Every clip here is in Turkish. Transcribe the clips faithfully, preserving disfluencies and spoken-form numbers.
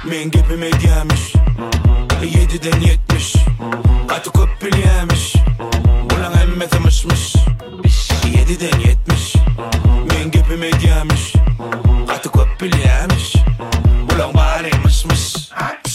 Men gepime gelmiş Yediden yetmiş Katı köpül yemiş Ulan emme tanışmış Yediden yetmiş Men gepime gelmiş Katı köpül yemiş Ulan bari mışmış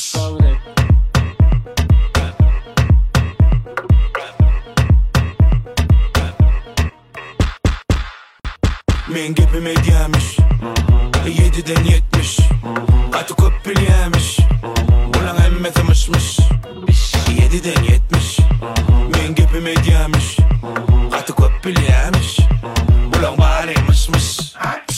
Men gepime gelmiş Yediden yetmiş Katı köpül yemiş Ulan emme tanışmış Yediden yetmiş Men gepime gelmiş Katı köpül yemiş Ulan bari mışmış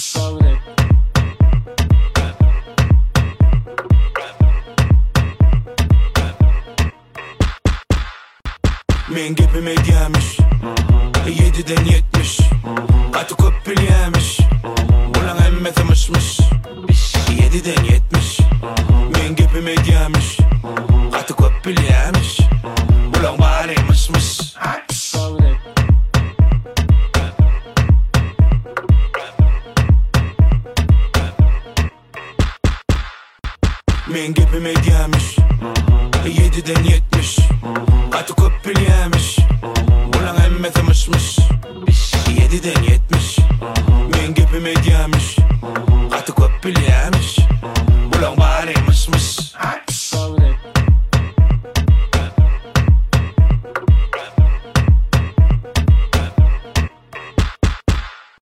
Men gepime gelmiş Yediden yetmiş Katı köpül yemiş Ulan emme tanışmış Yediden yetmiş Men gepime gelmiş Katı köpül yemiş Ulan bari mışmış Men gepime gelmiş Yediden yetmiş